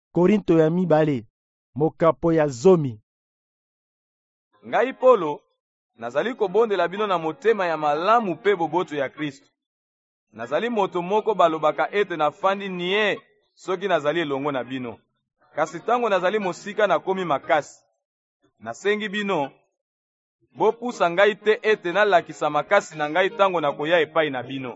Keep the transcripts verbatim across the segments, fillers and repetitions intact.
Korinto ya mibale, mokapo ya zomi. Ngai Polo, nazali kobondela bino na motema ya malamu pe boboto ya Kristo. Nazali moto moko balobaka ete nafandi nie soki nazali elongo na bino. Kasi tango nazali mosika nakomi makasi. Nasengi bino, bopusa ngai te ete nalakisa makasi na ngai tango nakoya epai na bino.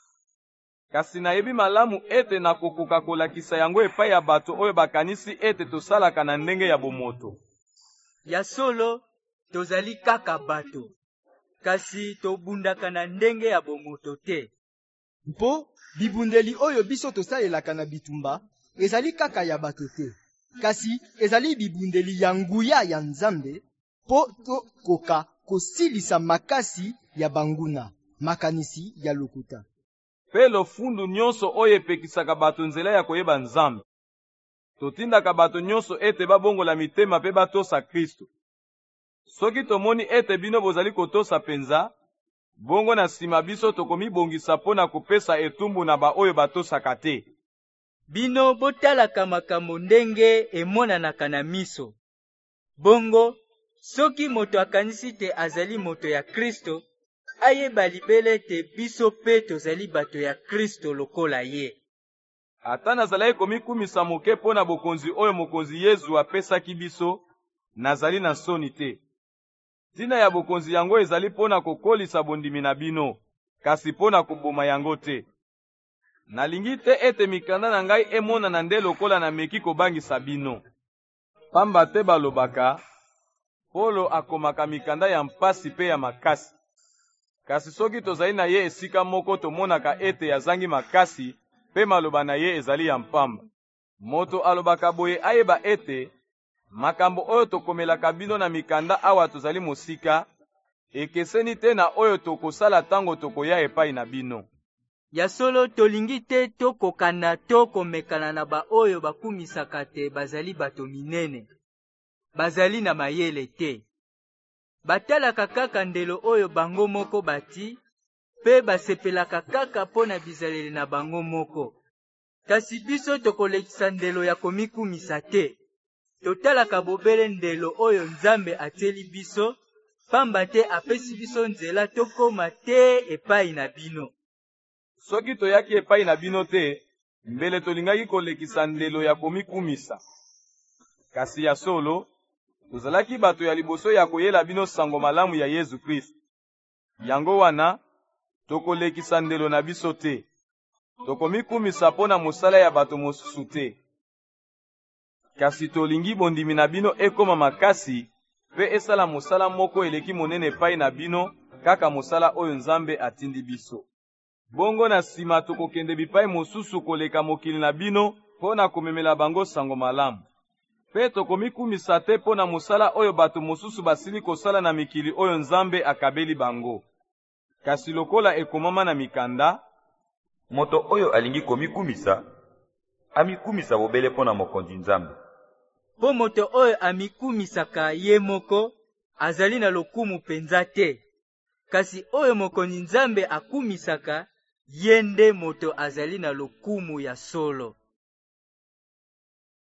Kasi nayebi malamu ete nakokoka kolakisa yango epai ya bato oyo bakanisi ete tosalaka na ndenge ya bomoto. Ya solo, tozali kaka bato, kasi tobundaka na ndenge ya bomoto te. Mpo, bibundeli oyo biso tosalelaka na bitumba, ezali kaka ya bato te, kasi ezali bibundeli ya nguya ya Nzambe, po tokoka kosilisa makasi ya banguna, makanisi ya lokuta. Pe lofundu nyonso oyo epekisaka bato nzela ya koyeba Nzambe. Totindaka bato nyonso ete babongola mitema pe batosa Kristo. Soki tomoni ete bino bozali kotosa penza, bongo na sima biso tokomibongisa pona kopesa etumbu na ba oyo batosaka te. Bino botalaka makambo ndenge emonanaka na miso. Bongo, soki moto akanisi te azali moto ya Kristo, ayeba libele te biso pe tozali bato ya Kristo lokola ye. Ata nazali komikumisa moke pona bokonzi oyo mokonzi Yesu apesaki biso, nazali na soni te. Tina ya bokonzi yango ezali pona kokolisa bondimi na bino, kasi pona koboma yango te. Nalingi te ete mikanda na ngai emona na nde lokola na meki kobangisa bino. Pamba te balobaka, Polo akomaka mikanda ya mpasi pe ya makasi. Kasi soki tozali na ye esika moko tomonaka ete yazangi makasi, pe maloba na ye ezali ya mpamba. Moto alobaka boye ayeba ete, makambo oyo tokomelaka bino na mikanda awa tozali mosika, ekeseni te na oyo tokosala tango tokoya epai na bino. Ya solo tolingi te tokokana to komekana na ba oyo bakumisaka te bazali bato minene. Bazali na mayele te. Batalaka kaka ndelo oyo bango moko bati, pe basepelaka kaka pona bizaleli na bango moko. Kasi biso tokolekisa ndelo ya komikumisa te. Totalaka bobele ndelo oyo Nzambe ateli biso, pamba te apesi biso nzela tokoma te epai na bino. Soki toyaki epai na bino te, mbele tolingaki kolekisa ndelo ya komikumisa. Kasi ya solo, tozalaki bato ya liboso ya koyela bino sango malamu ya Yesu Kristo. Yango wana, tokolekisa ndelo na biso te. Tokomikumisa pona mosala ya bato mosusu te. Kasi tolingi bondimi na bino ekoma makasi, pe esala mosala moko eleki monene epai na bino, kaka mosala oyo Nzambe atindi biso. Bongo na sima tokokende bipai mosusu koleka mokili na bino, pona komemela bango sango malamu. Pe tokomikumisa te pona mosala oyo bato mosusu basili kosala na mikili oyo Nzambe akabeli bango. Kasi lokola ekomama na mikanda, moto oyo alingi komikumisa, amikumisa bobele pona mokonzi Nzambe. Po moto oyo amikumisaka ye moko, azali na lokumu penza te. Kasi oyo mokonzi Nzambe akumisaka, ye nde moto azali na lokumu ya solo.